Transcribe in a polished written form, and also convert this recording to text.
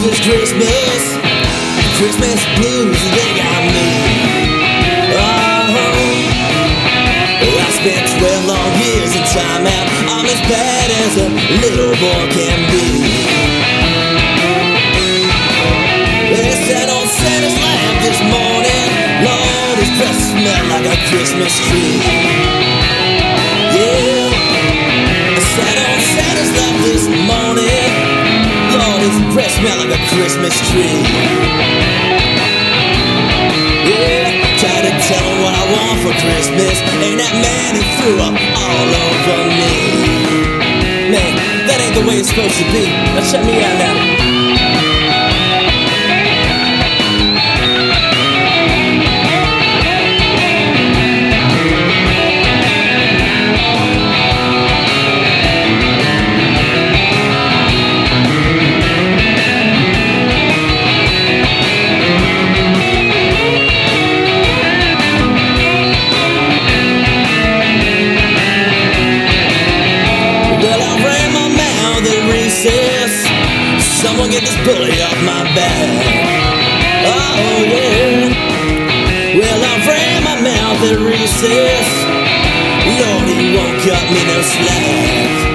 this Christmas. Christmas blues, they got me. Oh, I spent 12 long years in time out. I'm as bad as a little boy can be. They sat on Santa's lap this morning. Lord, his breath smelled like a Christmas tree. Yeah, I sat on Santa's lap this morning. Lord, his breath smelled like a Christmas tree. Yeah, tried to tell him what I want for Christmas, and that man, he threw up all over me. Man, that ain't the way it's supposed to be. Now check me out now. Someone get this bully off my back. Oh yeah. Well, I ran my mouth at recess. Lord, he won't cut me no slack.